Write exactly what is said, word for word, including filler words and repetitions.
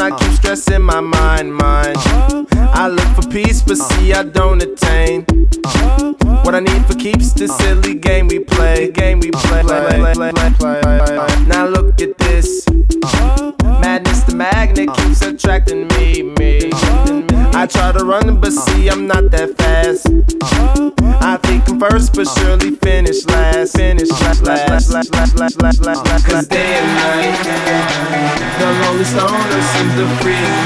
I keep stressing my mind, mind. I look for peace, but see I don't attain. What I need for keeps this silly game we play. Game we play. Now look at this. Madness, the magnet keeps attracting me, me. I try to run, but see I'm not that fast. I think I'm first, but surely finish last. Finish last, last, last, last, last, last, last, last. Cause day and night, the lonely stoner seems to free.